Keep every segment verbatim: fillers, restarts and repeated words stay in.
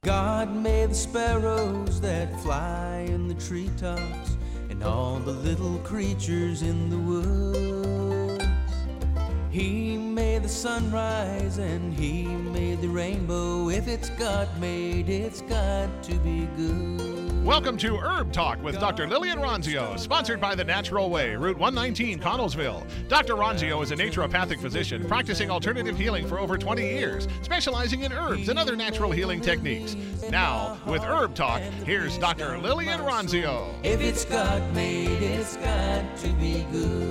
God made the sparrows that fly in the treetops and all the little creatures in the woods. He made the sunrise and he made the rainbow. If it's God made, it's got to be good. Welcome to Herb Talk with Doctor Lillian Ronzio, sponsored by The Natural Way, Route one nineteen, Connellsville. Doctor Ronzio is a naturopathic physician practicing alternative healing for over twenty years, specializing in herbs and other natural healing techniques. Now, with Herb Talk, here's Doctor Lillian Ronzio. If it's God made, it's got to be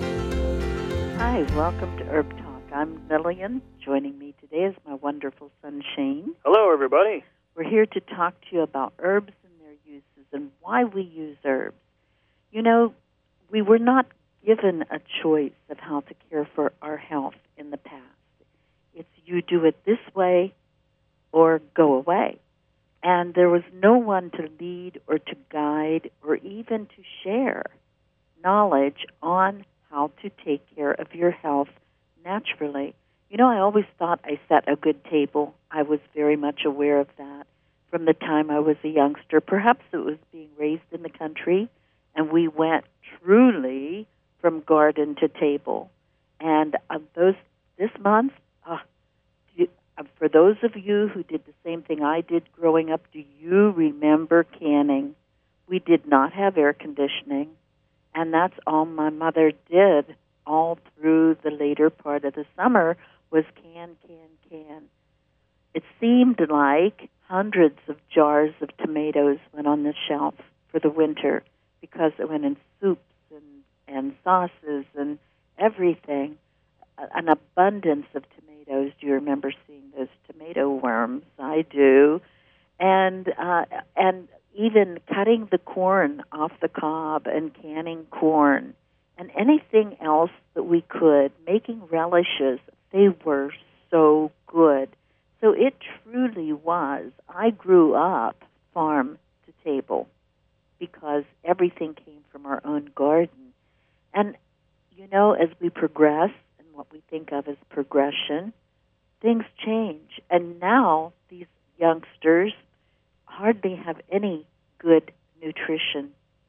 good. Hi, welcome to Herb Talk. I'm Lillian. Joining me today is my wonderful son, Shane. Hello, everybody. We're here to talk to you about herbs and why we use herbs. You know, we were not given a choice of how to care for our health in the past. It's you do it this way or go away. And there was no one to lead or to guide or even to share knowledge on how to take care of your health naturally. You know, I always thought I set a good table. I was very much aware of that from the time I was a youngster. Perhaps it was being raised in the country, and we went truly from garden to table. And uh, those this month, uh, do, uh, for those of you who did the same thing I did growing up, do you remember canning? We did not have air conditioning, and that's all my mother did all through the later part of the summer was can, can, can. It seemed like hundreds of jars of tomatoes went on the shelf for the winter because it went in soups and, and sauces and everything. An abundance of tomatoes. Do you remember seeing those tomato worms? I do. And uh, and even cutting the corn off the cob and canning corn and anything else that we could, making relishes. They were so good. So it truly was. I grew up farm to table because everything came from our own garden. And, you know, as we progress and what we think of as progression, things change. And now these youngsters hardly have any good nutrition.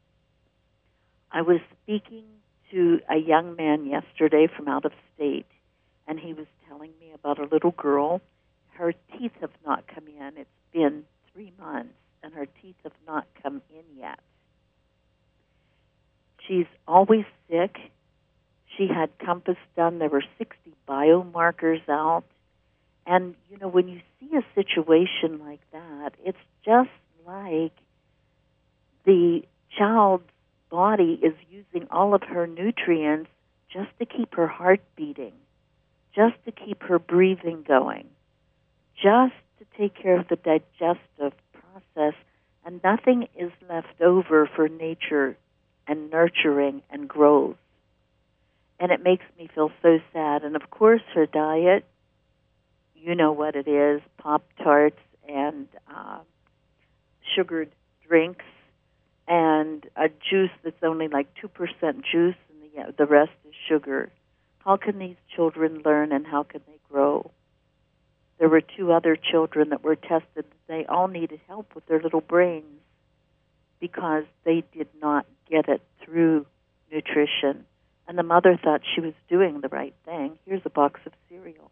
I was speaking to a young man yesterday from out of state, and he was telling me about a little girl. Her teeth have not come in. It's been three months, and her teeth have not come in yet. She's always sick. She had Compass done. There were sixty biomarkers out. And, you know, when you see a situation like that, it's just like the child's body is using all of her nutrients just to keep her heart beating, just to keep her breathing going, just to take care of the digestive process, and nothing is left over for nature and nurturing and growth. And it makes me feel so sad. And, of course, her diet, you know what it is, Pop-Tarts and uh, sugared drinks and a juice that's only like two percent juice and the, the rest is sugar. How can these children learn and how can they grow? There were two other children that were tested. They all needed help with their little brains because they did not get it through nutrition. And the mother thought she was doing the right thing. Here's a box of cereal.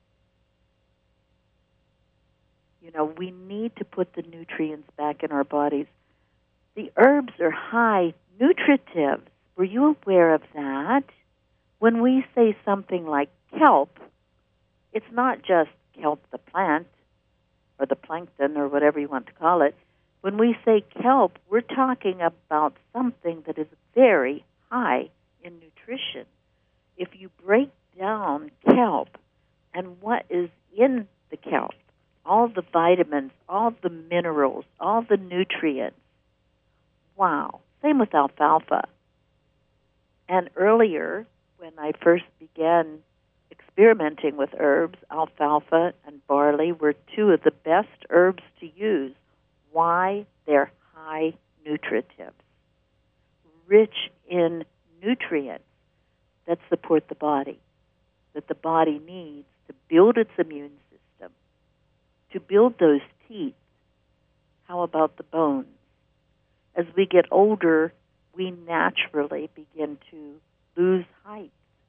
You know, we need to put the nutrients back in our bodies. The herbs are high nutritives. Were you aware of that? When we say something like kelp, it's not just kelp the plant or the plankton or whatever you want to call it. When we say kelp, we're talking about something that is very high in nutrition. If you break down kelp and what is in the kelp, all the vitamins, all the minerals, all the nutrients, wow. Same with alfalfa. And earlier, when I first began experimenting with herbs, alfalfa and barley were two of the best herbs to use. Why? They're high nutritives, rich in nutrients that support the body, that the body needs to build its immune system, to build those teeth. how about the bones? As we get older, we naturally begin to lose height.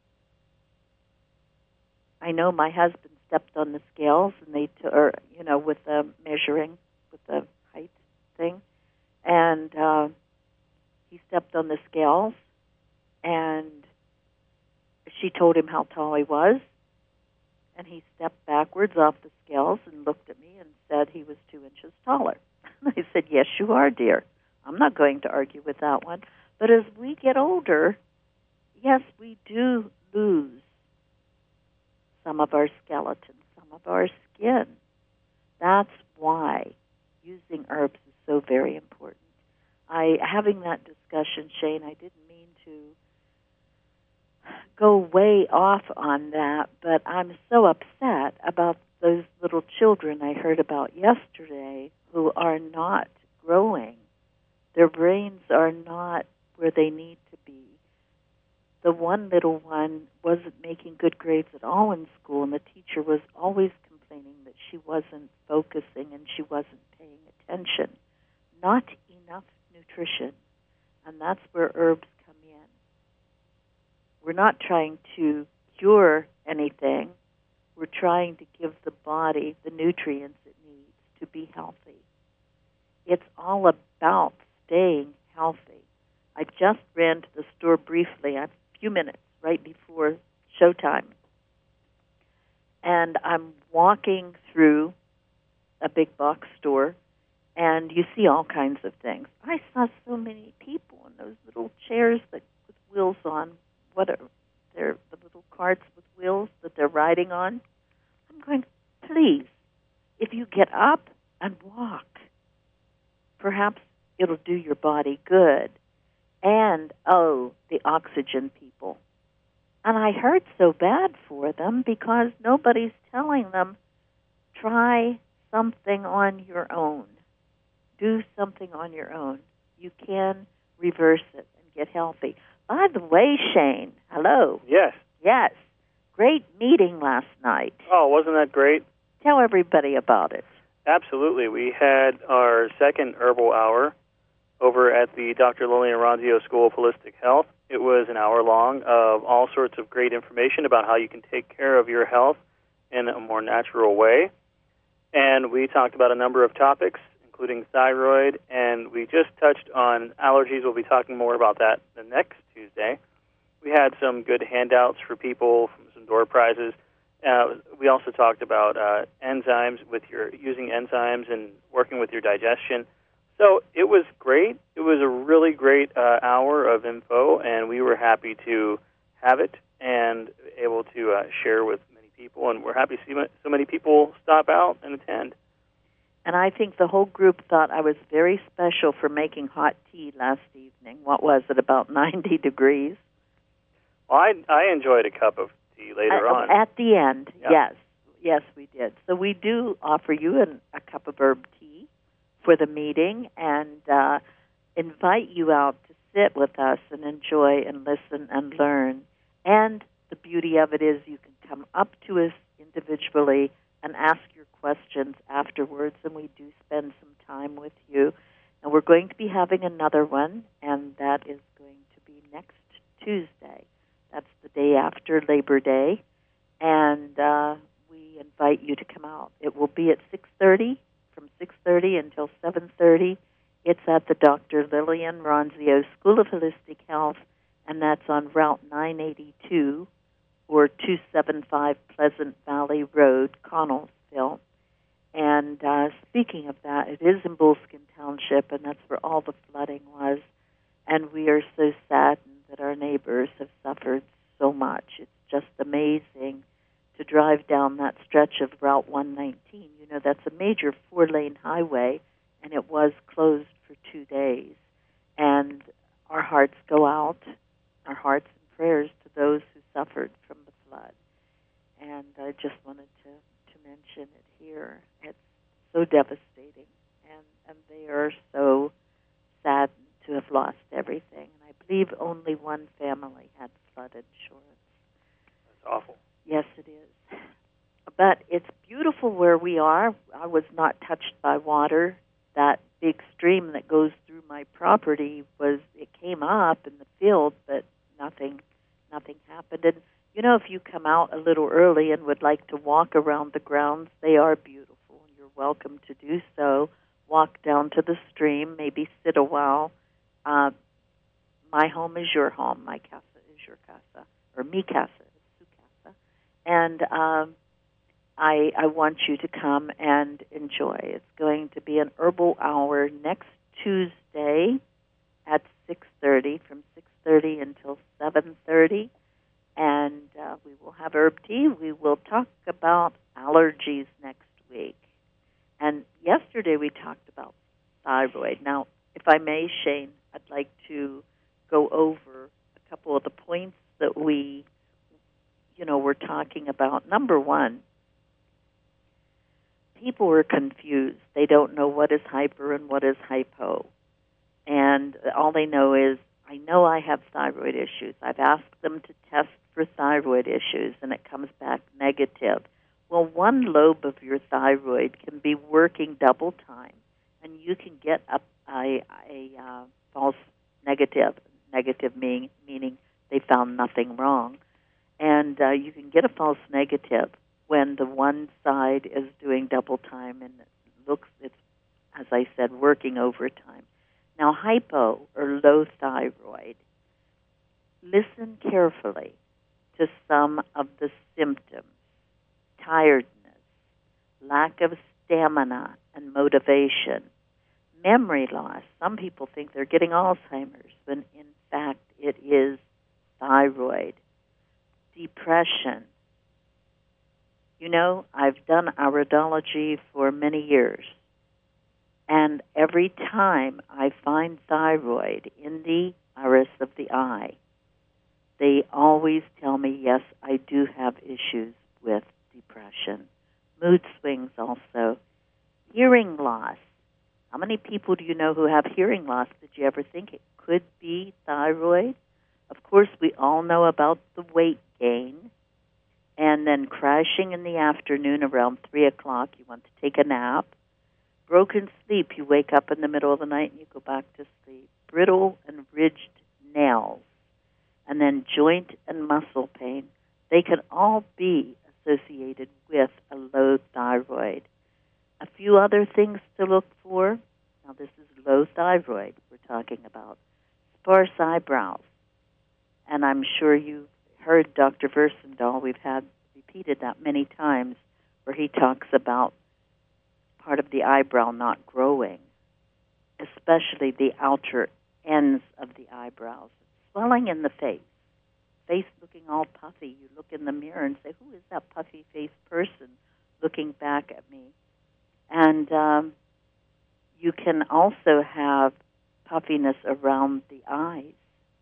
I know my husband stepped on the scales, and they, t- or you know, with the measuring, with the height thing, and uh, he stepped on the scales, and she told him how tall he was, and he stepped backwards off the scales and looked at me and said he was two inches taller. I said, yes, you are, dear. I'm not going to argue with that one. But as we get older, yes, we do lose some of our skeleton, some of our skin. That's why using herbs is so very important. I having that discussion, Shane, I didn't mean to go way off on that, but I'm so upset about those little children I heard about yesterday who are not growing. Their brains are not where they need to be. The one little one wasn't making good grades at all in school, and the teacher was always complaining that she wasn't focusing and she wasn't paying attention. Not enough nutrition, and that's where herbs come in. We're not trying to cure anything. We're trying to give the body the nutrients it needs to be healthy. It's all about staying healthy. I just ran to the store briefly, a few minutes right before showtime, and I'm walking through a big box store, and you see all kinds of things. I saw so many people in those little chairs that with wheels on. What are they're the little carts with wheels that they're riding on? I'm going, please, if you get up and walk, perhaps it'll do your body good. And, oh, the oxygen people. And I hurt so bad for them because nobody's telling them, try something on your own. Do something on your own. You can reverse it and get healthy. By the way, Shane, hello. Yes. Yes. Great meeting last night. Oh, wasn't that great? Tell everybody about it. Absolutely. We had our second herbal hour over at the Doctor Lillian Ronzio School of Holistic Health. It was an hour long of all sorts of great information about how you can take care of your health in a more natural way. And we talked about a number of topics, including thyroid, and we just touched on allergies. We'll be talking more about that the next Tuesday. We had some good handouts for people, from some door prizes. Uh, we also talked about uh, enzymes, with your using enzymes and working with your digestion. So it was great. It was a really great uh, hour of info, and we were happy to have it and able to uh, share with many people. And we're happy to see so many people stop out and attend. And I think the whole group thought I was very special for making hot tea last evening. What was it, about ninety degrees? Well, I, I enjoyed a cup of tea later at, on. At the end, yeah. yes. Yes, we did. So we do offer you an, a cup of herb tea for the meeting and uh, invite you out to sit with us and enjoy and listen and learn. And the beauty of it is you can come up to us individually and ask your questions afterwards, and we do spend some time with you. And we're going to be having another one, and that is going to be next Tuesday. That's the day after Labor Day, and uh, we invite you to come out. It will be at six thirty, from six thirty until seven thirty. It's at the Doctor Lillian Ronzio School of Holistic Health, and that's on Route nine eighty-two, or two seventy-five Pleasant Valley Road, Connellsville. And uh, speaking of that, it is in Bullskin Township, and that's where all the flooding was. And we are so saddened that our neighbors have suffered so much. It's just amazing to drive down that stretch of Route one nineteen. You know, that's a major four-lane highway, and it was closed for two days. And our hearts go out, our hearts and prayers to those who suffered from the flood. And I just wanted to, to mention it here. It's so devastating, and, and they are so saddened to have lost everything. And I believe only one family had flood insurance. That's awful. Yes, it is. But it's beautiful where we are. I was not touched by water that big stream that goes through my property was, it came up in the field, but nothing, nothing happened. And, you know, if you come out a little early and would like to walk around the grounds, they are beautiful, and you're welcome to do so. Walk down to the stream, maybe sit a while. Uh, my home is your home. My casa is your casa, or mi casa is su casa. And um, I, I want you to come and enjoy. It's going to be an herbal hour next Tuesday at six thirty, from six thirty until seven thirty. And uh, we will have herb tea. We will talk about allergies next week. And yesterday we talked about thyroid. Now, if I may, Shane, I'd like to go over a couple of the points that we, you know, were talking about. Number one, people are confused. They don't know what is hyper and what is hypo. And all they know is, I know I have thyroid issues. I've asked them to test for thyroid issues, and it comes back negative. Well, one lobe of your thyroid can be working double time, and you can get a, a, a uh, false negative, negative mean, meaning they found nothing wrong. And uh, you can get a false negative when the one side is doing double time and it looks, it's, as I said, working overtime. Now, hypo, or low thyroid, listen carefully to some of the symptoms. Tiredness, lack of stamina and motivation, memory loss. Some people think they're getting Alzheimer's, when in fact it is thyroid. Depression. You know, I've done iridology for many years, and every time I find thyroid in the iris of the eye, they always tell me, yes, I do have issues with depression. Mood swings also. Hearing loss. How many people do you know who have hearing loss? Did you ever think it could be thyroid? Of course, we all know about the weight gain, and then crashing in the afternoon around three o'clock. You want to take a nap. Broken sleep. You wake up in the middle of the night and you go back to sleep. Brittle and ridged nails. And then joint and muscle pain. They can all be associated with a low thyroid. A few other things to look for. Now, this is low thyroid we're talking about. Sparse eyebrows. And I'm sure you've heard Doctor Versendahl. We've had repeated that many times, where he talks about part of the eyebrow not growing, especially the outer ends of the eyebrows. Swelling in the face. Face looking all puffy. You look in the mirror and say, who is that puffy-faced person looking back at me? And um, you can also have puffiness around the eyes.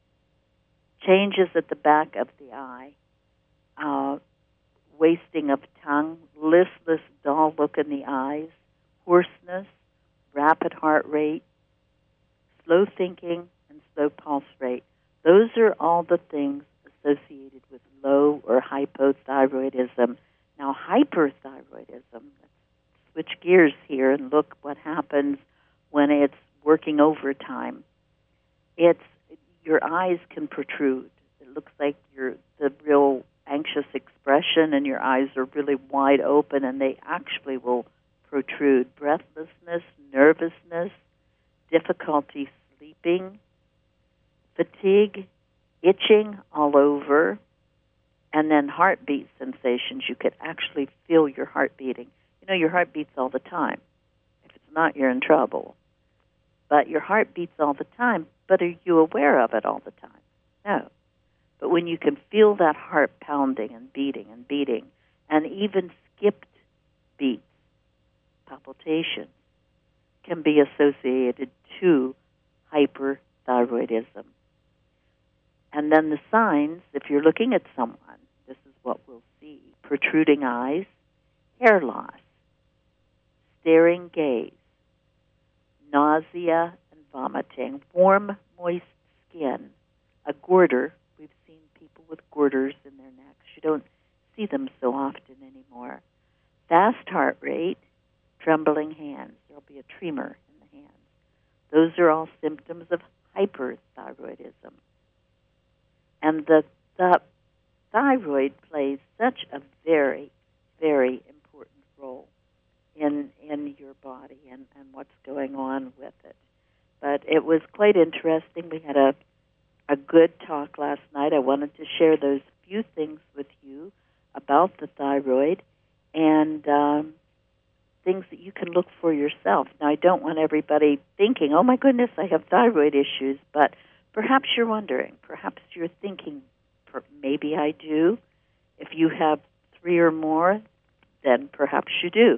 Changes at the back of the eye. Uh, wasting of tongue. Listless, dull look in the eyes. Hoarseness. Rapid heart rate. Slow thinking and slow pulse rate. Those are all the things associated with low or hypothyroidism. Now, hyperthyroidism, let's switch gears here and look what happens when it's working overtime. It's, your eyes can protrude. It looks like you're the real anxious expression, and your eyes are really wide open, and they actually will protrude. Breathlessness, nervousness, difficulty sleeping, fatigue, itching all over, and then heartbeat sensations. You could actually feel your heart beating. You know, your heart beats all the time. If it's not, you're in trouble. But your heart beats all the time, but are you aware of it all the time? No. But when you can feel that heart pounding and beating and beating, and even skipped beats, palpitations, can be associated to hyperthyroidism. And then the signs, if you're looking at someone, this is what we'll see. Protruding eyes, hair loss, staring gaze, nausea and vomiting, warm, moist skin, a goiter. We've seen people with goiters in their necks. You don't see them so often anymore. Fast heart rate, trembling hands. There'll be a tremor in the hands. Those are all symptoms of hyperthyroidism. And the, the thyroid plays such a very, very important role in in your body and, and what's going on with it. But it was quite interesting. We had a, a good talk last night. I wanted to share those few things with you about the thyroid and um, things that you can look for yourself. Now, I don't want everybody thinking, oh, my goodness, I have thyroid issues, but perhaps you're wondering, perhaps you're thinking, maybe I do. If you have three or more, then perhaps you do.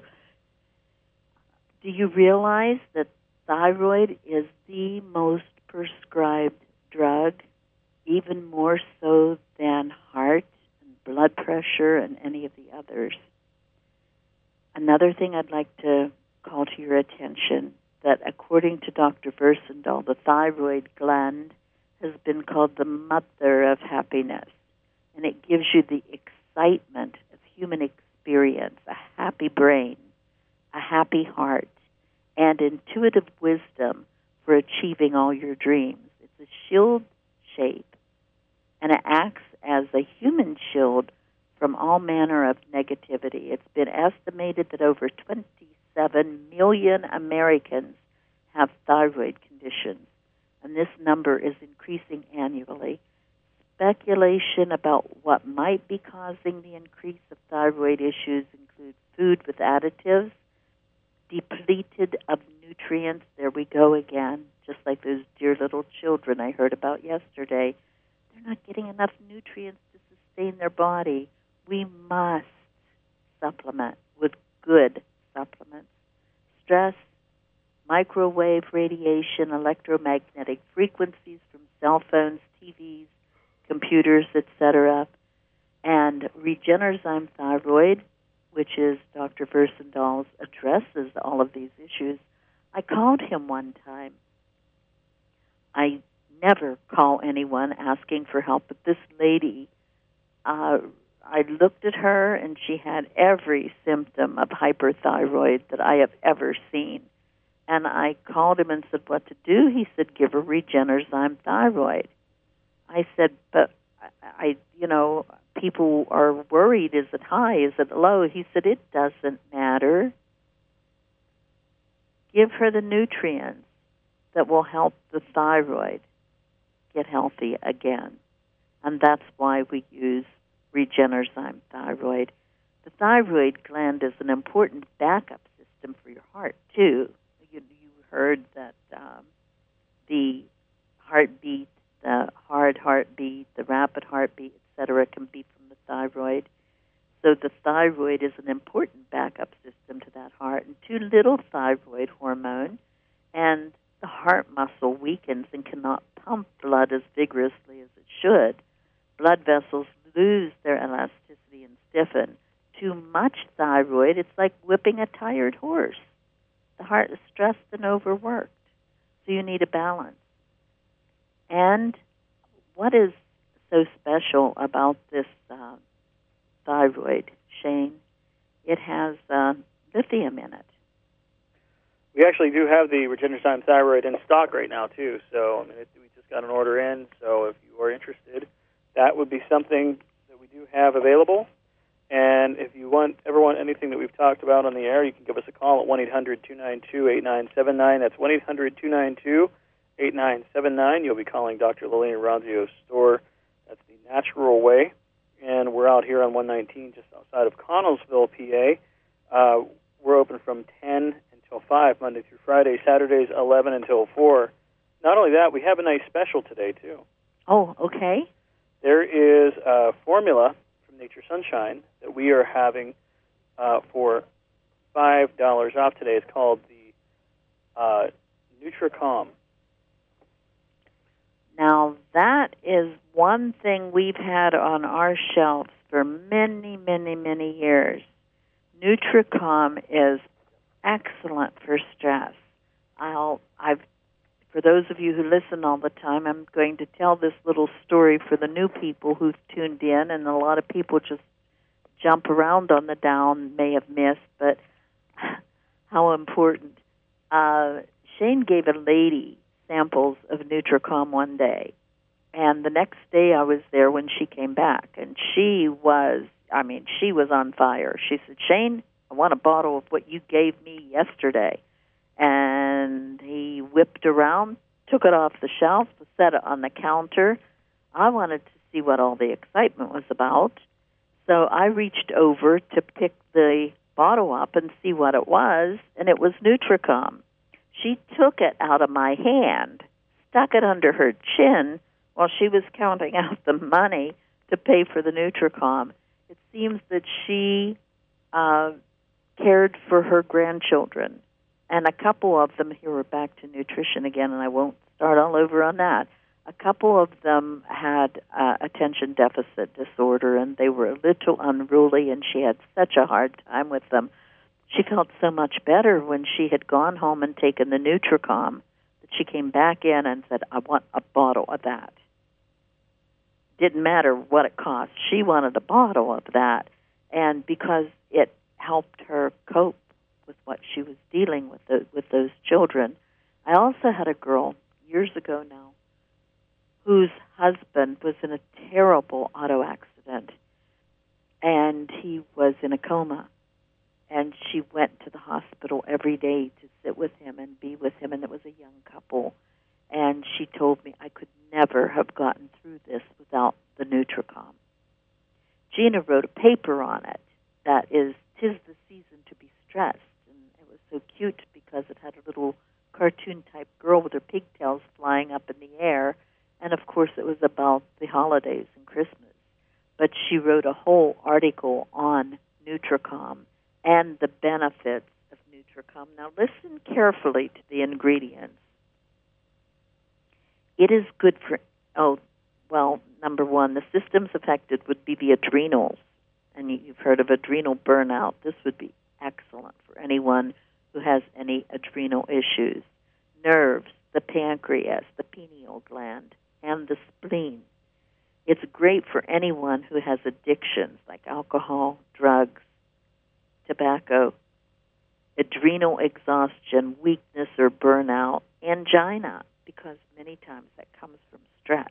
Do you realize that thyroid is the most prescribed drug, even more so than heart and blood pressure and any of the others? Another thing I'd like to call to your attention, that according to Doctor Versendaal, the thyroid gland has been called the mother of happiness, and it gives you the excitement of human experience, a happy brain, a happy heart, and intuitive wisdom for achieving all your dreams. It's a shield shape, and it acts as a human shield from all manner of negativity. It's been estimated that over twenty-seven million Americans have thyroid conditions, and this number is increasing annually. Speculation about what might be causing the increase of thyroid issues include food with additives, depleted of nutrients. There we go again, just like those dear little children I heard about yesterday. They're not getting enough nutrients to sustain their body. We must supplement with good supplements. Stress, microwave radiation, electromagnetic frequencies from cell phones, T Vs, computers, et cetera, and Regenerzyme Thyroid, which is Doctor Versendaal's, addresses all of these issues. I called him one time. I never call anyone asking for help, but this lady, uh, I looked at her, and she had every symptom of hyperthyroid that I have ever seen. And I called him and said, what to do? He said, give her Regenerzyme Thyroid. I said, but, I, you know, people are worried. Is it high? Is it low? He said, it doesn't matter. Give her the nutrients that will help the thyroid get healthy again. And that's why we use Regenerzyme Thyroid. The thyroid gland is an important backup system for your heart, too. You, you heard that um, the heartbeat, the hard heartbeat, the rapid heartbeat, et cetera, can be from the thyroid. So the thyroid is an important backup system to that heart. And too little thyroid hormone, and the heart muscle weakens and cannot pump blood as vigorously as it should. Blood vessels lose their elasticity and stiffen. Too much thyroid, it's like whipping a tired horse. The heart is stressed and overworked. So you need a balance. And what is so special about this uh, thyroid, Shane? It has uh, lithium in it. We actually do have the Regenerzyme Thyroid in stock right now, too. So I mean, it, we just got an order in. So if you are interested, that would be something that we do have available. And if you want ever want anything that we've talked about on the air, you can give us a call at one eight hundred two nine two eight nine seven nine. That's one eight hundred two nine two eight nine seven nine. You'll be calling Doctor Lillian Ronzio's store. That's the Natural Way. And we're out here on one nineteen just outside of Connellsville, P A. Uh, we're open from ten until five, Monday through Friday. Saturdays, eleven until four. Not only that, we have a nice special today, too. Oh, okay. There is a formula from Nature Sunshine that we are having uh, for five dollars off today. It's called the uh, NutriCalm. Now, that is one thing we've had on our shelves for many, many, many years. NutriCalm is excellent for stress. I'll, I've, for those of you who listen all the time, I'm going to tell this little story for the new people who've tuned in, and a lot of people just jump around on the down, may have missed, but how important. Uh, Shane gave a lady samples of Nutricom one day, and the next day I was there when she came back, and she was, I mean, she was on fire. She said, Shane, I want a bottle of what you gave me yesterday. And he whipped around, took it off the shelf, set it on the counter. I wanted to see what all the excitement was about, so I reached over to pick the bottle up and see what it was, and it was Nutricom. She took it out of my hand, stuck it under her chin while she was counting out the money to pay for the Nutricom. It seems that she uh, cared for her grandchildren, and a couple of them, here we're back to nutrition again, and I won't start all over on that. A couple of them had uh, attention deficit disorder, and they were a little unruly, and she had such a hard time with them. She felt so much better when she had gone home and taken the Nutricom that she came back in and said, I want a bottle of that. Didn't matter what it cost. She wanted a bottle of that, and because it helped her cope with what she was dealing with the, with those children. I also had a girl years ago now whose husband was in a terrible auto accident, and he was in a coma. And she went to the hospital every day to sit with him and be with him, and it was a young couple. And she told me I could never have gotten through this without the Nutricom. Gina wrote a paper on it that is, "'Tis the Season to be Stressed." And it was so cute because it had a little cartoon-type girl with her pigtails flying up in the air. And, of course, it was about the holidays and Christmas. But she wrote a whole article on Nutricom and the benefits of Nutricom. Now, listen carefully to the ingredients. It is good for, oh, well, number one, the systems affected would be the adrenals. And you've heard of adrenal burnout. This would be excellent for anyone who has any adrenal issues. Nerves, the pancreas, the pineal gland, and the spleen. It's great for anyone who has addictions like alcohol, drugs, tobacco, adrenal exhaustion, weakness or burnout, angina, because many times that comes from stress,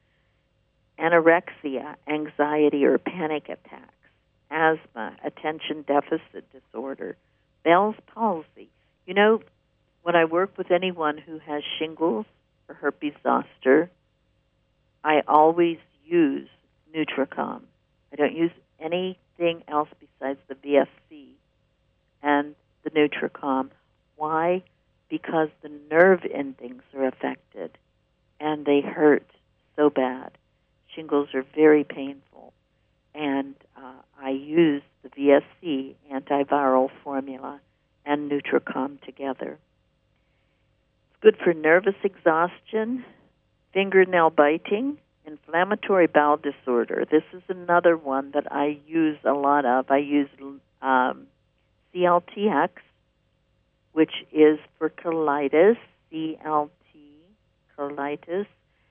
anorexia, anxiety or panic attacks, asthma, attention deficit disorder, Bell's palsy. You know, when I work with anyone who has shingles or herpes zoster, I always use Nutricom. I don't use anything else besides the V F C and the Nutricom. Why? Because the nerve endings are affected, and they hurt so bad. Shingles are very painful, and uh, I use the V S C antiviral formula and Nutricom together. It's good for nervous exhaustion, fingernail biting, inflammatory bowel disorder. This is another one that I use a lot of. I use um, C L T X, which is for colitis, C L T, colitis,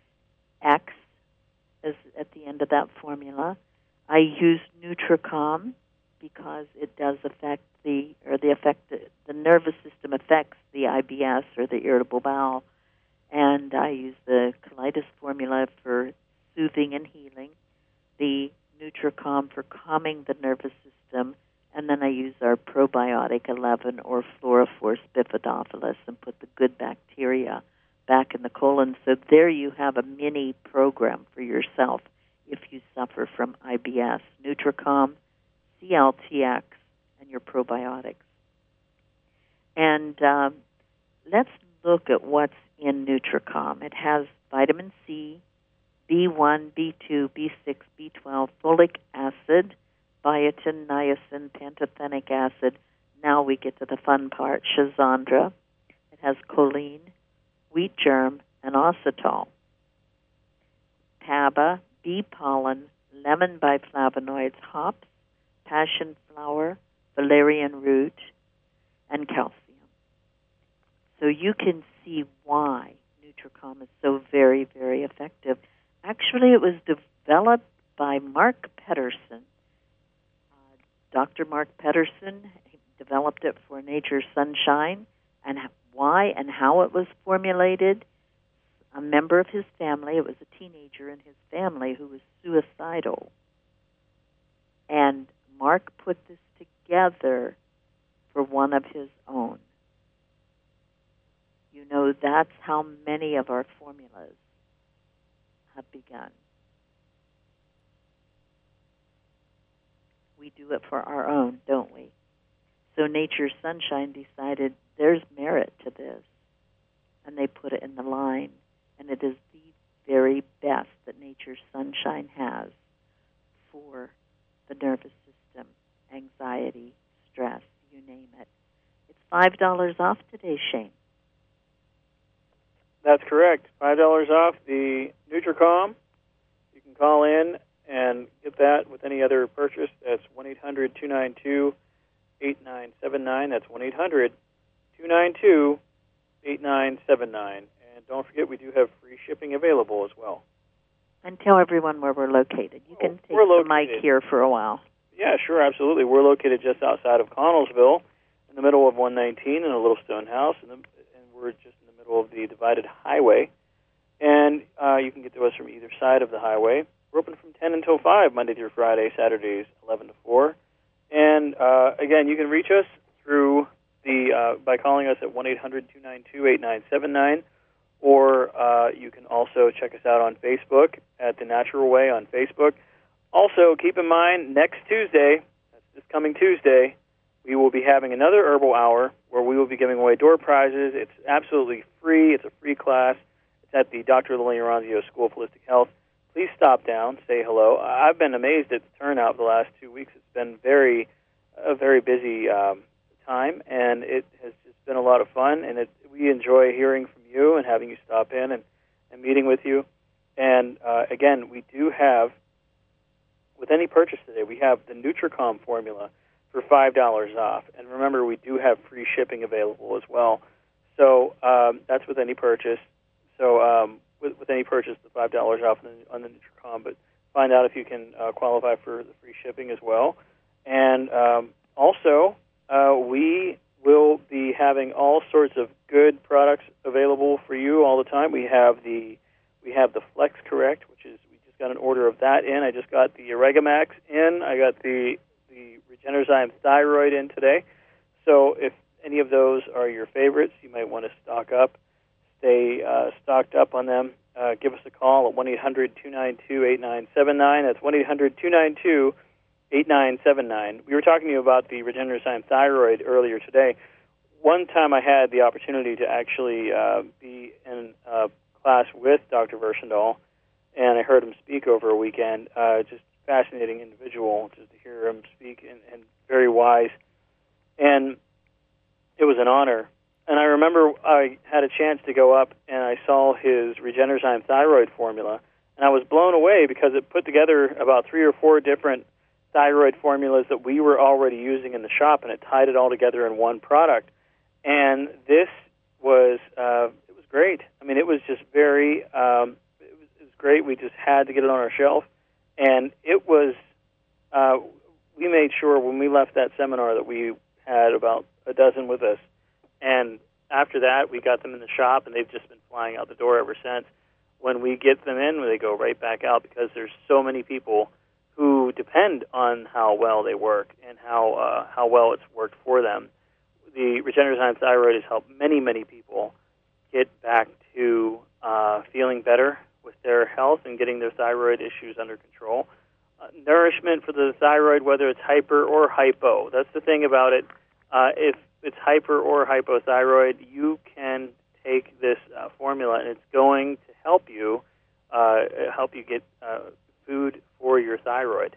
X is at the end of that formula. I use Nutricom because it does affect the, or the affect the, the nervous system affects the I B S or the irritable bowel. And I use the colitis formula for soothing and healing, the Nutricom for calming the nervous system, and then I use our probiotic eleven or Fluoroforce bifidophilus and put the good bacteria back in the colon. So there you have a mini program for yourself if you suffer from I B S. Nutricom, C L T X, and your probiotics. And um, let's look at what's in Nutricom. It has vitamin C, B one, B two, B six, B twelve, folic acid, biotin, niacin, pantothenic acid. Now we get to the fun part, Schizandra. It has choline, wheat germ, and ositol. P A B A, bee pollen, lemon biflavonoids, hops, passion flower, valerian root, and calcium. So you can see why Nutricom is so very, very effective. Actually, it was developed by Mark Pedersen. Doctor Mark Pedersen developed it for Nature's Sunshine, and why and how it was formulated. A member of his family, it was a teenager in his family who was suicidal. And Mark put this together for one of his own. You know, that's how many of our formulas have begun. We do it for our own, don't we? So Nature's Sunshine decided there's merit to this, and they put it in the line. And it is the very best that Nature's Sunshine has for the nervous system, anxiety, stress, you name it. It's five dollars off today, Shane. That's correct. five dollars off the Nutricom. You can call in and get that with any other purchase. That's one eight hundred two nine two eight nine seven nine. That's one eight hundred two nine two eight nine seven nine. And don't forget, we do have free shipping available as well. And tell everyone where we're located. You can take we're the located, mic here for a while. Yeah, sure, absolutely. We're located just outside of Connellsville, in the middle of one nineteen in a little stone house, and, the, and we're just in the middle of the divided highway. And uh, you can get to us from either side of the highway. We're open from ten until five, Monday through Friday, Saturdays eleven to four. And uh, again, you can reach us through the uh, by calling us at one eight hundred two nine two eight nine seven nine, or uh, you can also check us out on Facebook at The Natural Way on Facebook. Also, keep in mind, next Tuesday, that's this coming Tuesday, we will be having another Herbal Hour where we will be giving away door prizes. It's absolutely free. It's a free class. It's at the Doctor Lillian Ronzio School of Holistic Health. Please stop down, say hello. I've been amazed at the turnout the last two weeks. It's been very, a very busy um, time, and it has just been a lot of fun, and it, we enjoy hearing from you and having you stop in and, and meeting with you. And, uh, again, we do have, with any purchase today, we have the Nutricom formula for five dollars off. And remember, we do have free shipping available as well. So um, that's with any purchase. So um, with, with any purchase, the five dollars off on the, on the Nutricom. But find out if you can uh, qualify for the free shipping as well. And um, also, uh, we will be having all sorts of good products available for you all the time. We have the we have the Flex Correct, which is we just got an order of that in. I just got the Oregamax in. I got the the Regenerzyme Thyroid in today. So if any of those are your favorites, you might want to stock up, stay uh, stocked up on them. Uh, give us a call at one eight hundred two nine two eight nine seven nine. That's one eight hundred two nine two eight nine seven nine. We were talking to you about the Regenerzyme Thyroid earlier today. One time I had the opportunity to actually uh, be in a class with Doctor Versendal, and I heard him speak over a weekend. Uh, just fascinating individual, just to hear him speak, and, and very wise. And it was an honor. And I remember I had a chance to go up, and I saw his Regenerzyme Thyroid formula, and I was blown away because it put together about three or four different thyroid formulas that we were already using in the shop, and it tied it all together in one product. And this was uh, it was great. I mean, it was just very um, it, was, it was great. We just had to get it on our shelf, and it was. Uh, we made sure when we left that seminar that we had about a dozen with us, and after that, we got them in the shop, and they've just been flying out the door ever since. When we get them in, they go right back out because there's so many people who depend on how well they work and how uh, how well it's worked for them. The Regenerzyme Thyroid has helped many, many people get back to uh, feeling better with their health and getting their thyroid issues under control. Uh, nourishment for the thyroid, whether it's hyper or hypo. That's the thing about it. Uh, if it's hyper or hypothyroid, you can take this uh, formula, and it's going to help you uh, help you get uh, food for your thyroid.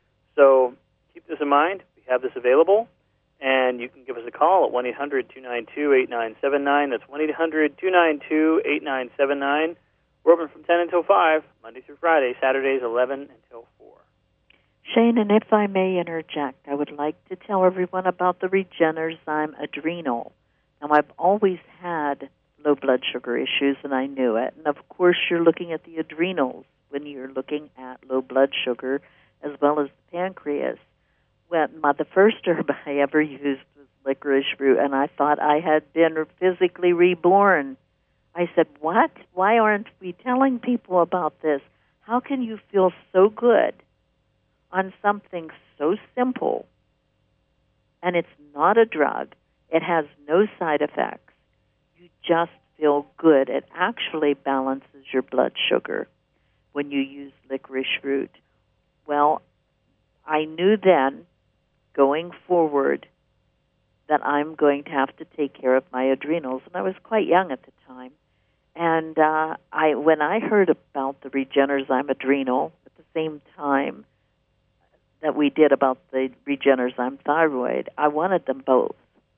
So keep this in mind. We have this available, and you can give us a call at one eight hundred two nine two eight nine seven nine. That's one eight hundred two nine two eight nine seven nine. We're open from ten until five, Monday through Friday, Saturdays eleven until four. Shane, and if I may interject, I would like to tell everyone about the Regenerzyme Adrenal. Now, I've always had low blood sugar issues, and I knew it. And, of course, you're looking at the adrenals when you're looking at low blood sugar, as well as the pancreas. Well, my, the first herb I ever used was licorice root, and I thought I had been physically reborn. I said, what? Why aren't we telling people about this? How can you feel so good on something so simple? And it's not a drug. It has no side effects. You just feel good. It actually balances your blood sugar when you use licorice root. Well, I knew then, going forward, that I'm going to have to take care of my adrenals. And I was quite young at the time. And uh, I, when I heard about the Regenerzyme Adrenal at the same time that we did about the Regenerzyme Thyroid, I wanted them both.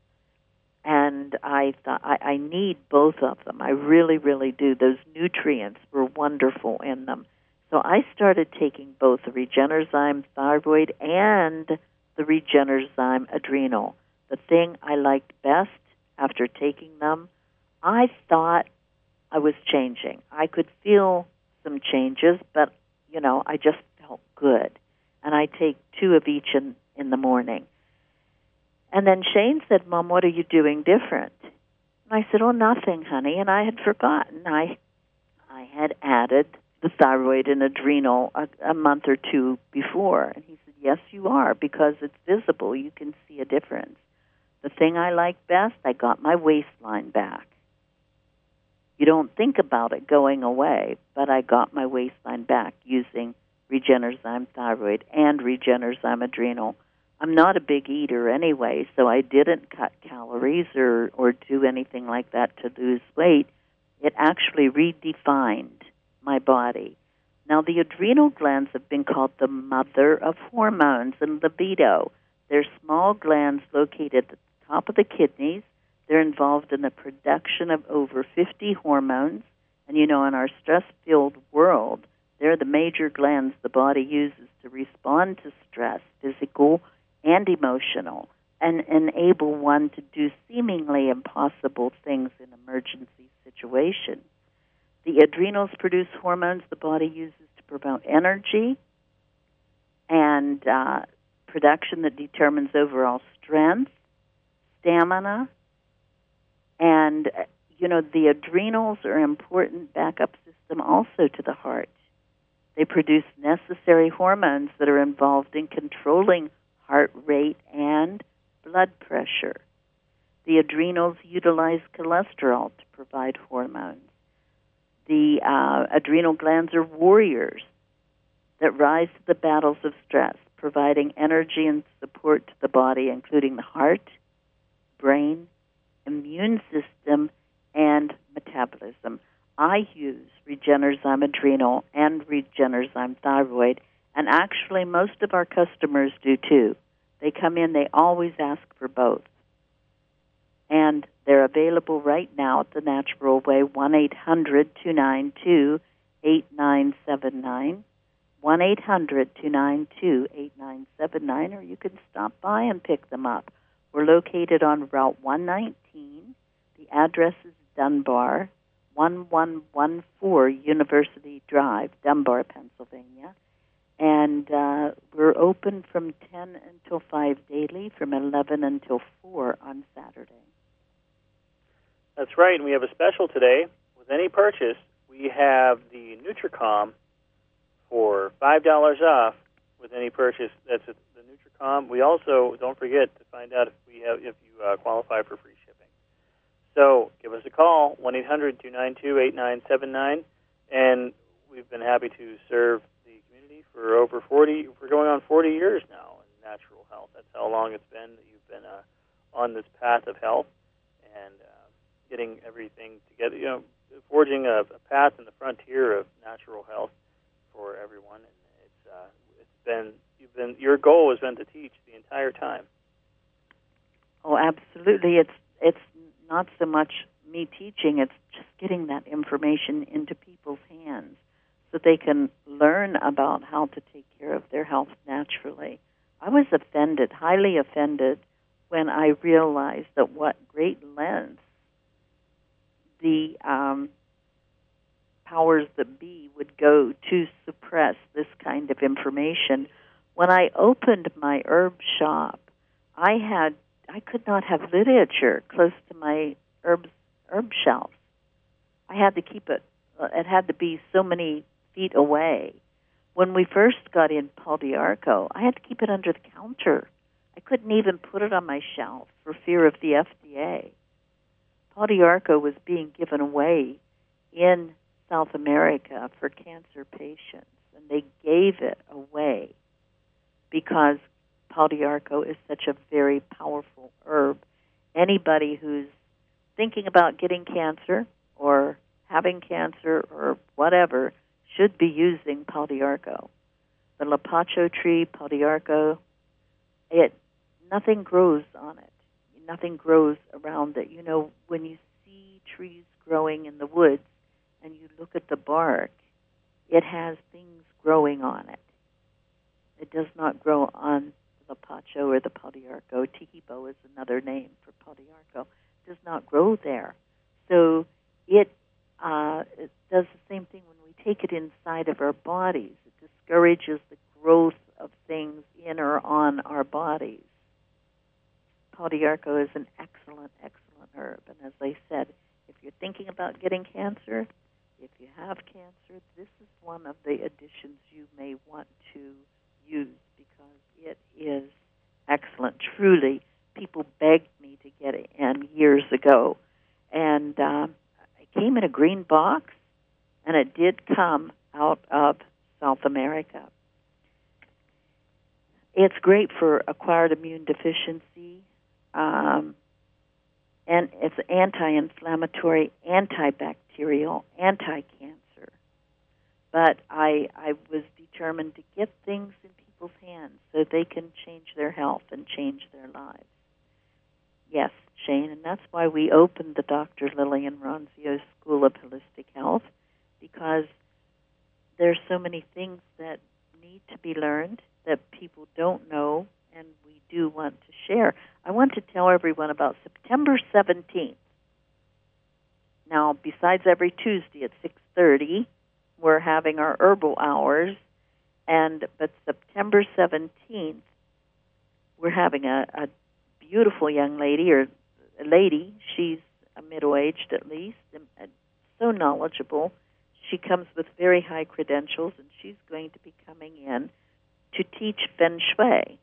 And I thought, I, I need both of them. I really, really do. Those nutrients were wonderful in them. So I started taking both the Regenerzyme Thyroid and the Regenerzyme Adrenal. The thing I liked best after taking them, I thought I was changing. I could feel some changes, but, you know, I just felt good. And I take two of each in, in the morning. And then Shane said, Mom, what are you doing different? And I said, oh, nothing, honey. And I had forgotten. I I had added the thyroid and adrenal a, a month or two before. And he said, yes, you are, because it's visible. You can see a difference. The thing I like best, I got my waistline back. You don't think about it going away, but I got my waistline back using Regenerzyme Thyroid and Regenerzyme Adrenal. I'm not a big eater anyway, so I didn't cut calories or, or do anything like that to lose weight. It actually redefined my body. Now, the adrenal glands have been called the mother of hormones and libido. They're small glands located at the top of the kidneys. They're involved in the production of over fifty hormones. And, you know, in our stress-filled world, they're the major glands the body uses to respond to stress, physical and emotional, and enable one to do seemingly impossible things in emergency situations. The adrenals produce hormones the body uses to promote energy and uh, production that determines overall strength, stamina, and, you know, the adrenals are an important backup system also to the heart. They produce necessary hormones that are involved in controlling heart rate and blood pressure. The adrenals utilize cholesterol to provide hormones. The uh, adrenal glands are warriors that rise to the battles of stress, providing energy and support to the body, including the heart, brain, immune system, and metabolism. I use Regenerzyme Adrenal and Regenerzyme Thyroid, and actually most of our customers do too. They come in, they always ask for both. And they're available right now at the Natural Way, one eight hundred two nine two eight nine seven nine, one eight hundred two nine two eight nine seven nine, or you can stop by and pick them up. We're located on Route one nineteen. The address is Dunbar, one one one four University Drive, Dunbar, Pennsylvania. And uh, we're open from ten until five daily, from eleven until four on Saturday. That's right, and we have a special today. With any purchase, we have the Nutricom for five dollars off with any purchase. That's the Nutricom. We also, don't forget to find out if we have if you uh, qualify for free shipping. So give us a call, one eight hundred two nine two eight nine seven nine, and we've been happy to serve the community for over forty, we're going on forty years now in natural health. That's how long it's been that you've been uh, on this path of health and uh, getting everything together, you know, forging a, a path in the frontier of natural health for everyone. And it's uh, it's been you've been your goal has been to teach the entire time. Oh, absolutely. It's it's not so much me teaching; it's just getting that information into people's hands so they can learn about how to take care of their health naturally. I was offended, highly offended, when I realized that what great lengths the um, powers that be would go to suppress this kind of information. When I opened my herb shop, I had I could not have literature close to my herbs herb shelf. I had to keep it. Uh, it had to be so many feet away. When we first got in Paul Diarco, I had to keep it under the counter. I couldn't even put it on my shelf for fear of the F D A. Paul Diarco was being given away in South America for cancer patients, and they gave it away because Paul Diarco is such a very powerful herb. Anybody who's thinking about getting cancer or having cancer or whatever should be using Paul Diarco. The Lapacho tree, Paul Diarco, it, nothing grows on it. Nothing grows around it. You know, when you see trees growing in the woods and you look at the bark, it has things growing on it. It does not grow on the Lapacho or the Paul Diarco. Tihibo is another name for Paul Diarco. It does not grow there. So it, uh, it does the same thing when we take it inside of our bodies. It discourages the growth of things in or on our bodies. Paul Diarco is an excellent, excellent herb. And as I said, if you're thinking about getting cancer, if you have cancer, this is one of the additions you may want to use because it is excellent. Truly, people begged me to get it in years ago. And um, it came in a green box, and it did come out of South America. It's great for acquired immune deficiency, um, and it's anti-inflammatory, antibacterial, anti-cancer. But I, I was determined to get things in people's hands so they can change their health and change their lives. Yes, Shane, and that's why we opened the Doctor Lillian Ronzio School of Holistic Health, because there's so many things that need to be learned that people don't know, and we do want to share. I want to tell everyone about September seventeenth. Now, besides every Tuesday at six thirty, we're having our herbal hours, and but September seventeenth, we're having a, a beautiful young lady, or a lady, she's a middle-aged at least, and, and so knowledgeable. She comes with very high credentials, and she's going to be coming in to teach Feng Shui.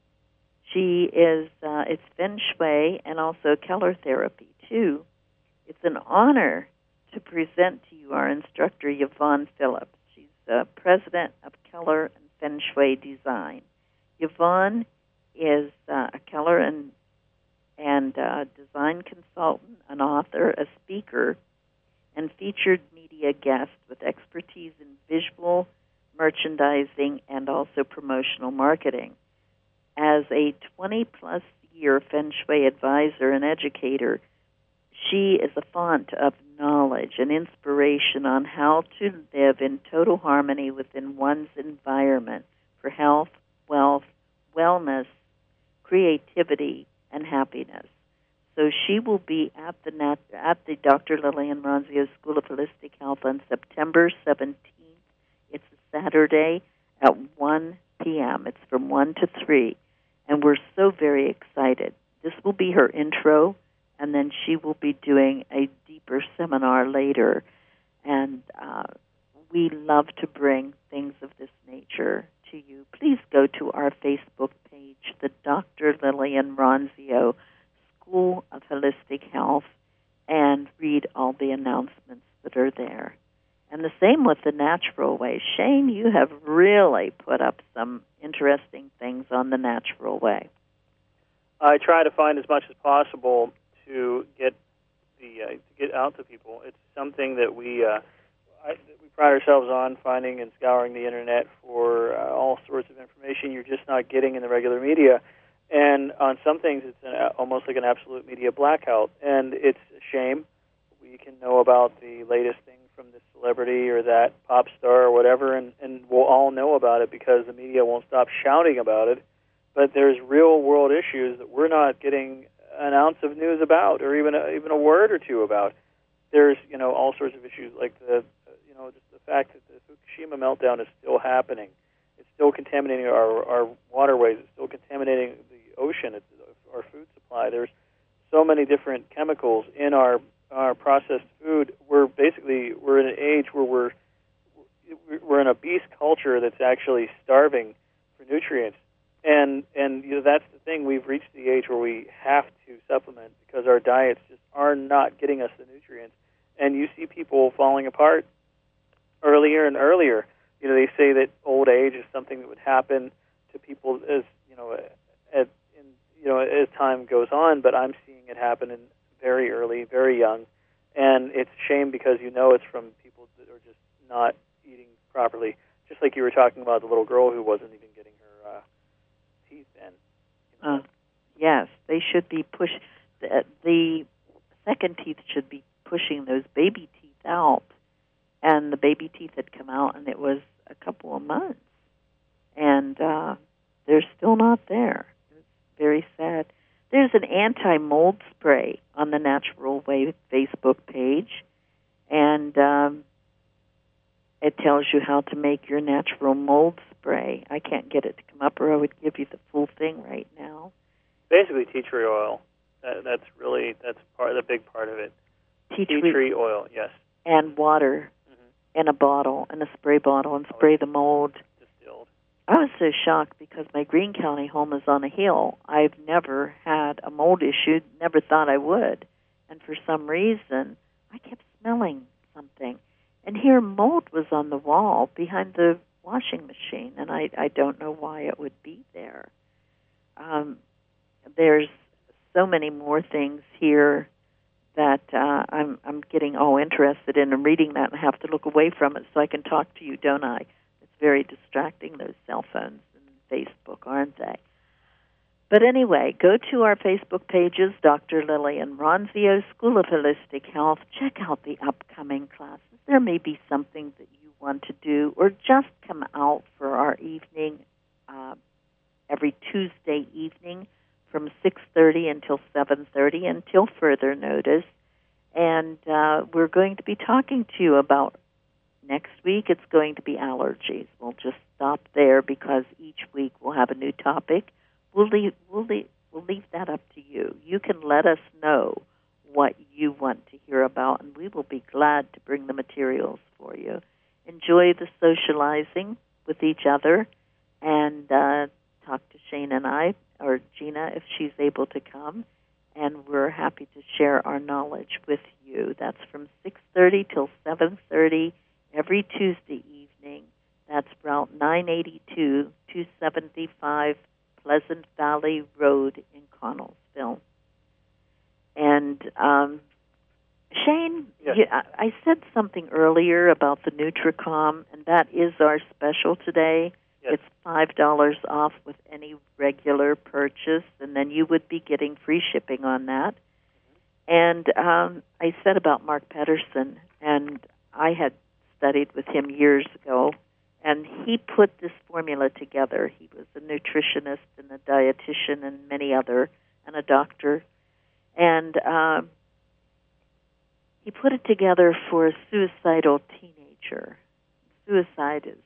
She is, uh, it's Feng Shui and also Keller therapy, too. It's an honor to present to you our instructor, Yvonne Phillips. She's the president of Keller and Feng Shui Design. Yvonne is uh, a Keller and, and uh, design consultant, an author, a speaker, and featured media guest with expertise in visual merchandising and also promotional marketing. As a twenty-plus year Feng Shui advisor and educator, she is a font of knowledge and inspiration on how to live in total harmony within one's environment for health, wealth, wellness, creativity, and happiness. So she will be at the Nat- at the Doctor Lillian Ronzio School of Holistic Health on September seventeenth. It's a Saturday at one p.m. It's from one to three, and we're so very excited. This will be her intro, and then she will be doing a deeper seminar later. And uh, we love to bring things of this nature to you. Please go to our Facebook page, the Doctor Lillian Ronzio School of Holistic Health, and read all the announcements that are there. And the same with the Natural Way. Shane, you have really put up some interesting things on the Natural Way. I try to find as much as possible to get the uh, to get out to people. It's something that we uh, I, that we pride ourselves on, finding and scouring the internet for uh, all sorts of information you're just not getting in the regular media. And on some things, it's an, almost like an absolute media blackout, and it's a shame. We can know about the latest thing from this celebrity or that pop star or whatever, and, and we'll all know about it because the media won't stop shouting about it. But there's real-world issues that we're not getting an ounce of news about, or even a, even a word or two about. There's, you know, all sorts of issues like the, you know, just the fact that the Fukushima meltdown is still happening. It's still contaminating our, our waterways. It's still contaminating the ocean. It's our food supply. supply. There's so many different chemicals in our our processed food. We're basically we're in an age where we're we're an obese culture that's actually starving for nutrients. And and you know, that's the thing. We've reached the age where we have to supplement because our diets just are not getting us the nutrients. And you see people falling apart earlier and earlier. You know, they say that old age is something that would happen to people as you know, as in, you know, as time goes on. But I'm seeing it happen in very early, very young, and it's a shame because you know it's from people that are just not eating properly. Just like you were talking about the little girl who wasn't even getting her uh, teeth in. You know? Uh, yes, they should be push. The, the second teeth should be pushing those baby teeth out, and the baby teeth had come out, and it was a couple of months, and uh, they're still not there. It's very sad. There's an anti-mold spray on the Natural Way Facebook page, and um, it tells you how to make your natural mold spray. I can't get it to come up, or I would give you the full thing right now. Basically, tea tree oil. That, that's really that's part the big part of it. Tea Tea tree, tree oil, yes. and water Mm-hmm. in a bottle, in a spray bottle, and spray the mold. Distilled. I was so shocked because my Greene County home is on a hill. I've never had a mold issue, never thought I would. And for some reason, I kept smelling something. And here mold was on the wall behind the washing machine, and I, I don't know why it would be there. Um, there's so many more things here that uh, I'm, I'm getting all interested in and reading that and have to look away from it so I can talk to you, don't I? It's very distracting, those cell phones and Facebook, aren't they? But anyway, go to our Facebook pages, Doctor Lillian Ronzio, School of Holistic Health. Check out the upcoming classes. There may be something that you want to do, or just come out for our evening uh, every Tuesday evening from six thirty until seven thirty until further notice. And uh, we're going to be talking to you about next week. It's going to be allergies. We'll just stop there because each week we'll have a new topic. We'll leave, we'll leave, we'll leave that up to you. You can let us know what you want to hear about, and we will be glad to bring the materials for you. Enjoy the socializing with each other, and uh, talk to Shane and I, or Gina if she's able to come, and we're happy to share our knowledge with you. That's from six thirty till seven thirty every Tuesday evening. That's Route nine eighty-two, two seventy-five Pleasant Valley Road in Connellsville. And um, Shane, Yes. you, I, I said something earlier about the Nutricom, and that is our special today. Yes. It's five dollars off with any regular purchase, and then you would be getting free shipping on that. And um, I said about Mark Pedersen, and I had studied with him years ago, and he put this formula together. He was a nutritionist and a dietitian and many other, and a doctor. And um, he put it together for a suicidal teenager. Suicide is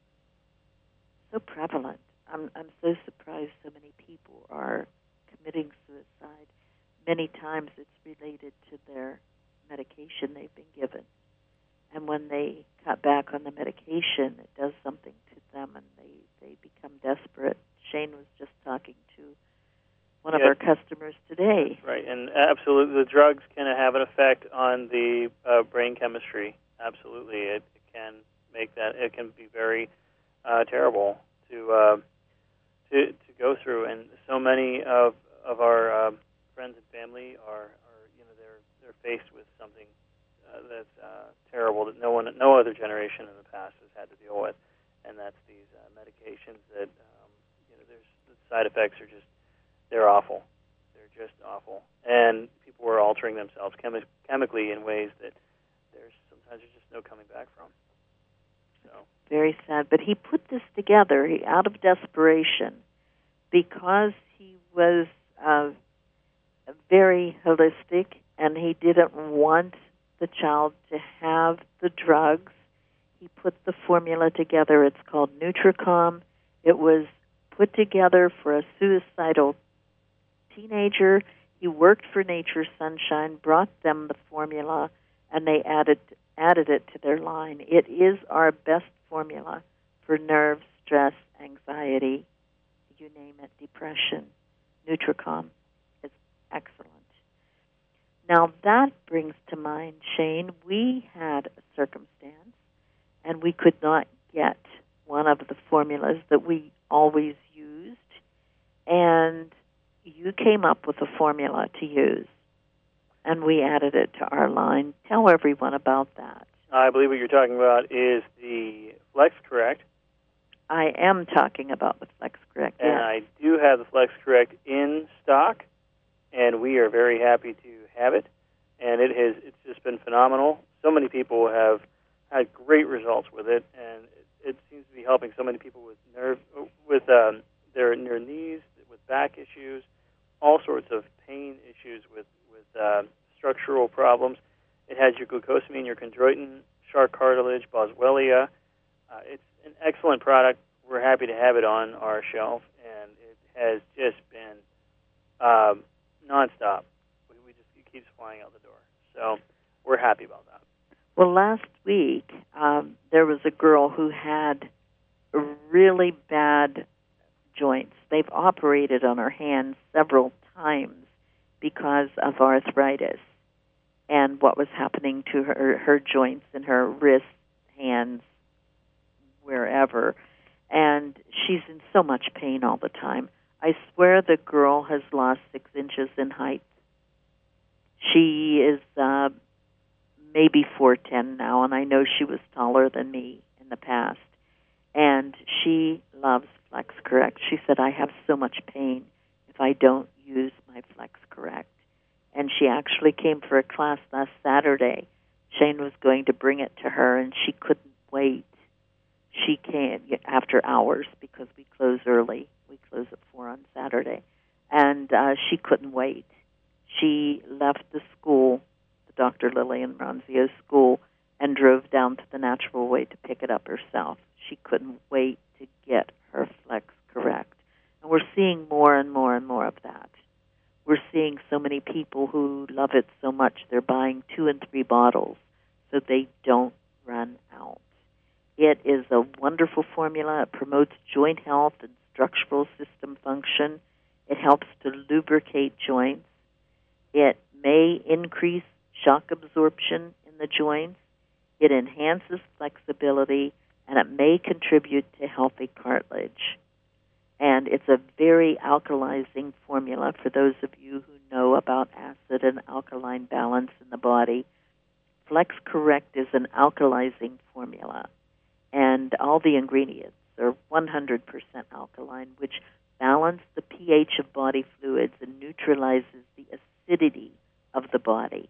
so prevalent. I'm, I'm so surprised so many people are committing suicide. Many times it's related to their medication they've been given. And when they cut back on the medication, it does something to them, and they, they become desperate. Shane was just talking to one of Yes. our customers today. Right, and absolutely, the drugs can have an effect on the uh, brain chemistry. Absolutely, it, it can make that. It can be very uh, terrible to uh, to to go through, and so many of of our uh, friends and family are, are you know they're they're faced with something uh, that's uh, terrible that no one, no other generation in the past has had to deal with, and that's these uh, medications that um, you know there's the side effects are just. They're awful. They're just awful. And people are altering themselves chemi- chemically in ways that there's sometimes there's just no coming back from. So Very sad. But he put this together he, out of desperation because he was uh, very holistic and he didn't want the child to have the drugs. He put the formula together. It's called Nutricom. It was put together for a suicidal teenager. He worked for Nature's Sunshine, brought them the formula, and they added added it to their line. It is our best formula for nerves, stress, anxiety, you name it, depression. Nutricom is excellent. Now that brings to mind, Shane, we had a circumstance, and we could not get one of the formulas that we always used, and you came up with a formula to use, and we added it to our line. Tell everyone about that. I believe what you're talking about is the Flex Correct. I am talking about the Flex Correct, and yes. I do have the Flex Correct in stock, and we are very happy to have it. And it has it's just been phenomenal. So many people have had great results with it, and it, it seems to be helping so many people with nerve, with um, their their knees, with back issues, all sorts of pain issues with with uh, structural problems. It has your glucosamine, your chondroitin, shark cartilage, boswellia. Uh, it's an excellent product. We're happy to have it on our shelf, and it has just been um, nonstop. We, we just it keeps flying out the door. So we're happy about that. Well, last week um, there was a girl who had really bad joints. They've operated on her hands several times because of arthritis and what was happening to her, her joints in her wrists, hands, wherever. And she's in so much pain all the time. I swear the girl has lost six inches in height. She is uh, maybe four ten now, and I know she was taller than me in the past. And she loves Flex Correct. She said, I have so much pain if I don't use my Flex Correct. And she actually came for a class last Saturday. Shane was going to bring it to her, and she couldn't wait. She came after hours because we close early. We close at four on Saturday. And uh, she couldn't wait. She left the school, the Doctor Lillian Ronzio school, and drove down to the Natural Way to pick it up herself. She couldn't wait to get her Flex Correct. And we're seeing more and more and more of that. We're seeing so many people who love it so much, they're buying two and three bottles so they don't run out. It is a wonderful formula. It promotes joint health and structural system function. It helps to lubricate joints. It may increase shock absorption in the joints. It enhances flexibility, and it may contribute to healthy cartilage. And it's a very alkalizing formula for those of you who know about acid and alkaline balance in the body. Flex Correct is an alkalizing formula, and all the ingredients are one hundred percent alkaline, which balance the pH of body fluids and neutralizes the acidity of the body.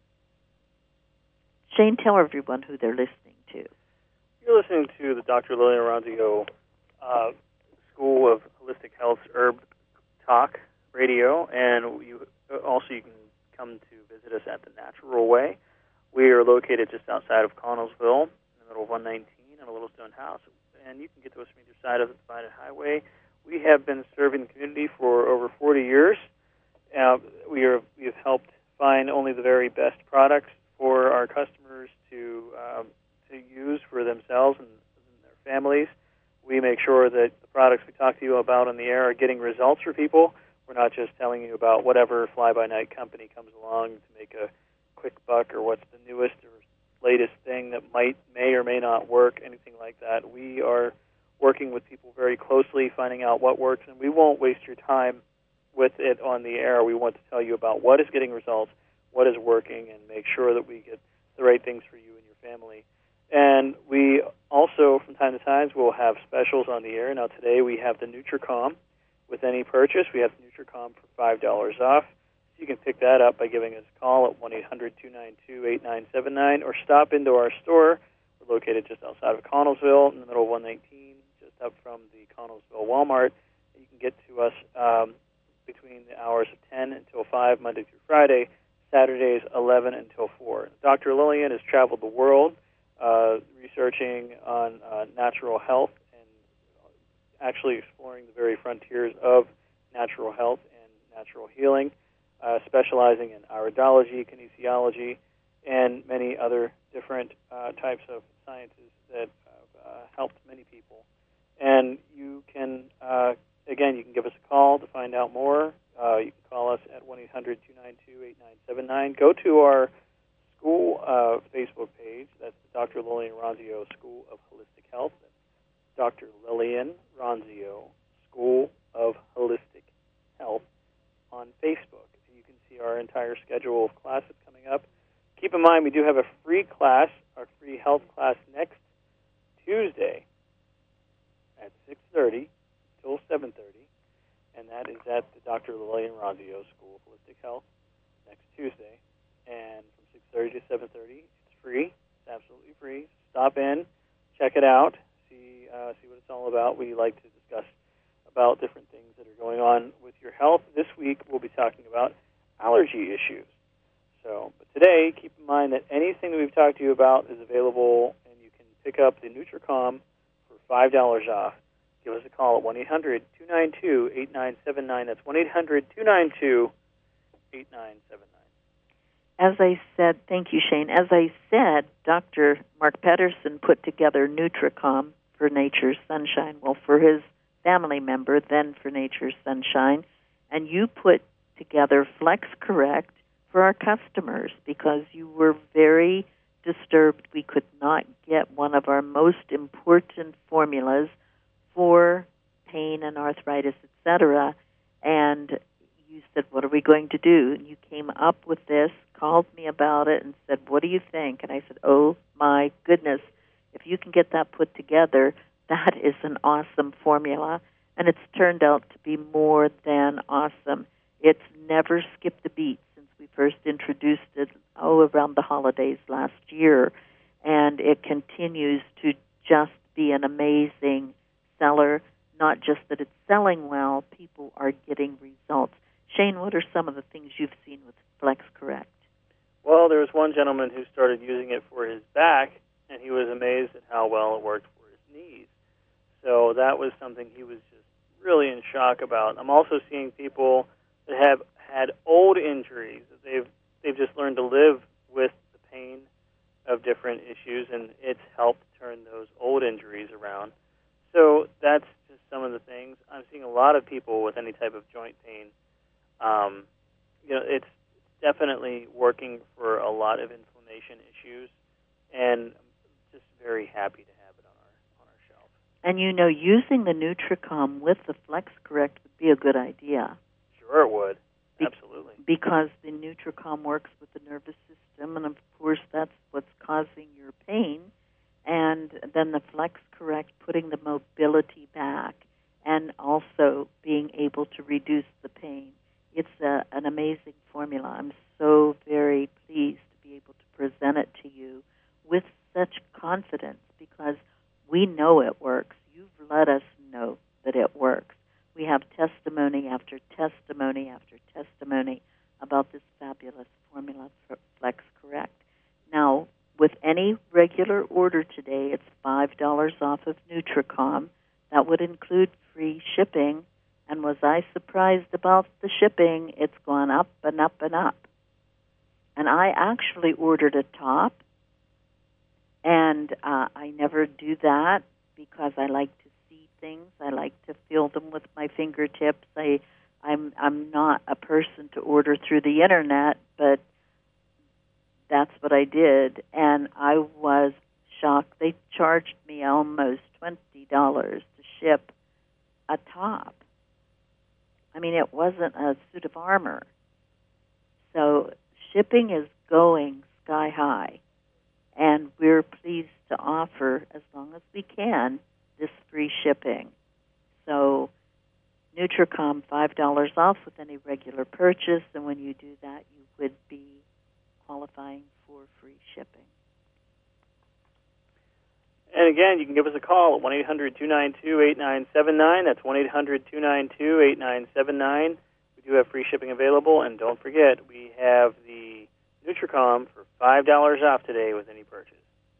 Shane, tell everyone who they're listening to. You're listening to the Doctor Lillian Ronzio uh, School of Holistic Health's Herb Talk Radio, and you, also you can come to visit us at the Natural Way. We are located just outside of Connellsville, in the middle of one nineteen, in a little stone house, and you can get to us from either side of the divided highway. We have been serving the community for over forty years. Uh, we are we have helped find only the very best products for our customers to um, to use for themselves and, and their families. We make sure that the products we talk to you about on the air are getting results for people. We're not just telling you about whatever fly-by-night company comes along to make a quick buck or what's the newest or latest thing that might may or may not work, anything like that. We are working with people very closely, finding out what works, and we won't waste your time with it on the air. We want to tell you about what is getting results, what is working, and make sure that we get the right things for you and your family. And we also, from time to time, will have specials on the air. Now, today we have the Nutricom. With any purchase, we have Nutricom for five dollars off. You can pick that up by giving us a call at one eight hundred two nine two eight nine seven nine or stop into our store. We're located just outside of Connellsville, in the middle of one nineteen, just up from the Connellsville Walmart. You can get to us um, between the hours of ten until five, Monday through Friday, Saturdays eleven until four. Doctor Lillian has traveled the world uh, researching on uh, natural health and actually exploring the very frontiers of natural health and natural healing, uh, specializing in iridology, kinesiology, and many other different uh, types of sciences that have uh, helped many people. And you can, uh, again, you can give us a call to find out more. Uh, you can call us at one eight hundred two nine two eight nine seven nine. Go to our school uh, Facebook page. That's the Doctor Lillian Ronzio School of Holistic Health. That's Doctor Lillian Ronzio School of Holistic Health on Facebook. And you can see our entire schedule of classes coming up. Keep in mind, we do have a free class, our free health class next Tuesday at six thirty till seven thirty, and that is at the Doctor Lillian Ronzio School of Holistic Health next Tuesday. And from six thirty to seven thirty, it's free. It's absolutely free. Stop in, check it out, see uh, see what it's all about. We like to discuss about different things that are going on with your health. This week, we'll be talking about allergy issues. So, but today, keep in mind that anything that we've talked to you about is available, and you can pick up the NutriCom for five dollars off. Give us a call at one eight hundred two nine two eight nine seven nine. That's one eight hundred two nine two eight nine seven nine. As I said, thank you, Shane. As I said, Doctor Mark Pedersen put together NutriCom for Nature's Sunshine. Well, for his family member, then for Nature's Sunshine. And you put together FlexCorrect for our customers because you were very disturbed we could not get one of our most important formulas for pain and arthritis, et cetera. And you said, what are we going to do? And you came up with this, called me about it, and said, what do you think? And I said, oh, my goodness, if you can get that put together, that is an awesome formula. And it's turned out to be more than awesome. It's never skipped a beat since we first introduced it, oh, around the holidays last year. And it continues to just be an amazing seller. Not just that it's selling well, people are getting results. Shane, what are some of the things you've seen with FlexCorrect? Well, there was one gentleman who started using it for his back, and he was amazed at how well it worked for his knees. So that was something he was just really in shock about. I'm also seeing people that have had old injuries that they've they've just learned to live with the pain of different issues, and it's helped turn those old injuries around. So that's just some of the things. I'm seeing a lot of people with any type of joint pain. Um, you know, it's definitely working for a lot of inflammation issues, and I'm just very happy to have it on our on our shelf. And you know, using the NutriCom with the FlexCorrect would be a good idea. Sure it would. Be- Absolutely. Because the NutriCom works with the nervous system, and of course that's what's causing your pain. And then the FlexCorrect putting the mobility back and also being able to reduce the pain. It's a, an amazing formula. I'm so very pleased to be able to present it to you with such confidence because we know it works. You've let us know that it works. We have testimony after testimony after testimony about this fabulous formula for FlexCorrect. Now, with any regular order today, it's five dollars off of NutriCom. That would include free shipping. And was I surprised about the shipping? It's gone up and up and up. And I actually ordered a top, and uh, I never do that because I like to see things. I like to feel them with my fingertips. I, I'm I'm not a person to order through the internet, but that's what I did, and I was shocked. They charged me almost twenty dollars to ship a top. I mean, it wasn't a suit of armor. So shipping is going sky high, and we're pleased to offer, as long as we can, this free shipping. So NutriCom, five dollars off with any regular purchase, and when you do that, you would be qualifying for free shipping. And again, you can give us a call at one eight hundred two nine two eight nine seven nine. That's one eight hundred two nine two eight nine seven nine. We do have free shipping available, and don't forget, we have the NutriCom for five dollars off today with any purchase.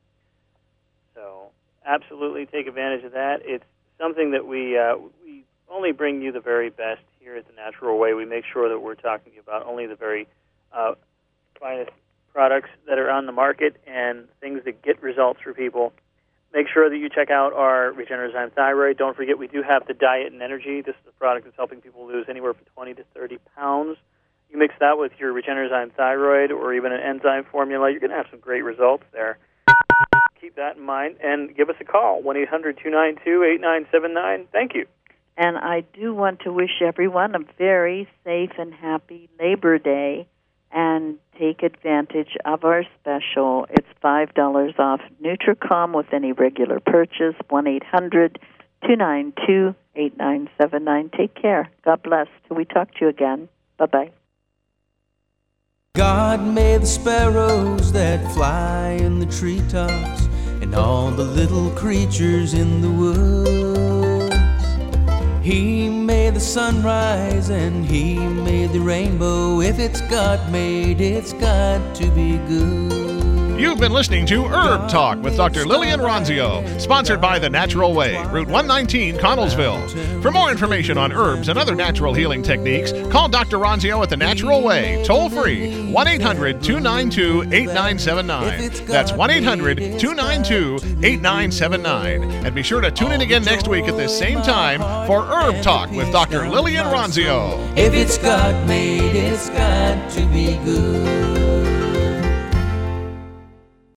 So absolutely take advantage of that. It's something that we uh, we only bring you the very best here at The Natural Way, we make sure that we're talking about only the very uh, finest products that are on the market and things that get results for people. Make sure that you check out our Regenerozyme Thyroid. Don't forget, we do have the Diet and Energy. This is a product that's helping people lose anywhere from twenty to thirty pounds. You mix that with your Regenerozyme Thyroid or even an enzyme formula, you're going to have some great results there. Keep that in mind and give us a call, one eight hundred two nine two eight nine seven nine. Thank you. And I do want to wish everyone a very safe and happy Labor Day, and take advantage of our special. It's five dollars off Nutricom with any regular purchase, one eight hundred two nine two eight nine seven nine. Take care. God bless. Till we talk to you again. Bye-bye. God made the sparrows that fly in the treetops and all the little creatures in the woods. He made the sunrise and he made the rainbow. If it's God made, it's got to be good. You've been listening to Herb Talk with Doctor Lillian Ronzio, sponsored by The Natural Way, Route one nineteen, Connellsville. For more information on herbs and other natural healing techniques, call Doctor Ronzio at The Natural Way, toll free, one eight hundred two nine two eight nine seven nine. That's one eight hundred two nine two eight nine seven nine. And be sure to tune in again next week at this same time for Herb Talk with Doctor Lillian Ronzio. If it's God made, it's got to be good.